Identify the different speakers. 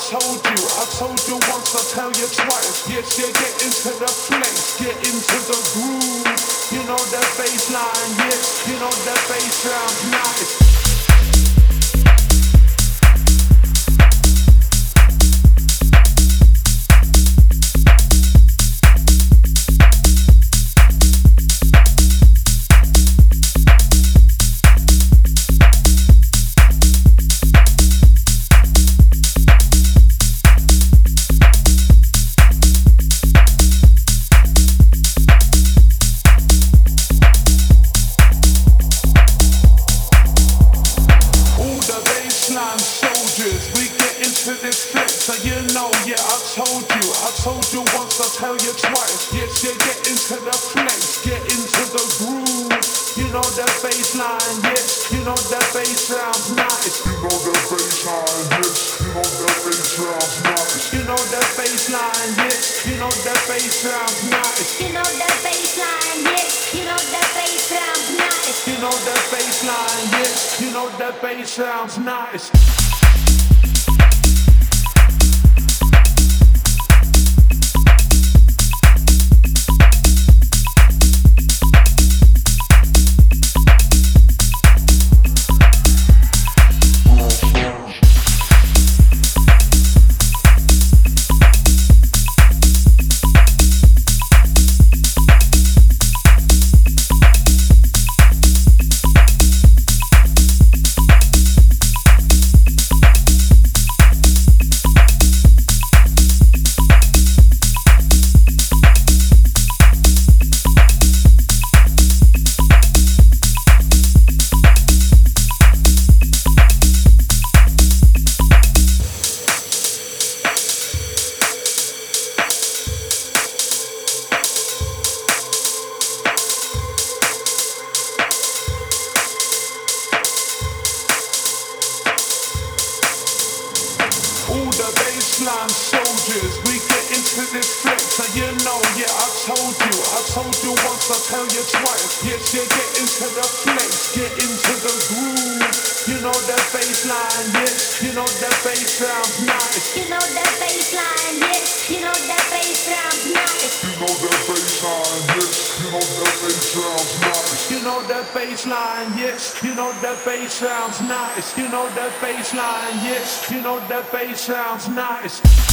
Speaker 1: told you once, I'll tell you twice. Yes, yeah, get into the flex, get into the groove. You know that bass line, yes, you know that bass sounds nice. I told you once, I'll tell you twice. Yes, yeah, get into the flex, get into the groove. You know that bass line, yes, you know that bass sounds nice. You know that bass line, yes, you know that bass sounds nice. You know that bass line, yes, you know that bass sounds nice.
Speaker 2: You know that bass line, yes, you know that bass sounds nice.
Speaker 1: You know that bass line, yes, you know that bass sounds nice. Baseline soldiers, we get into this flex, and you know, yeah, I told you once, I'll tell you twice. Yes, yeah, get into the flex, get into the groove. You know that baseline, yes, you know that bass sounds nice.
Speaker 2: You know that baseline, yes, you know that bass sounds nice.
Speaker 1: You know that baseline, yes, you know that bass sounds nice. You know that baseline, yes, you know that bass sounds nice. You know that baseline, yes, you know that bass sounds nice.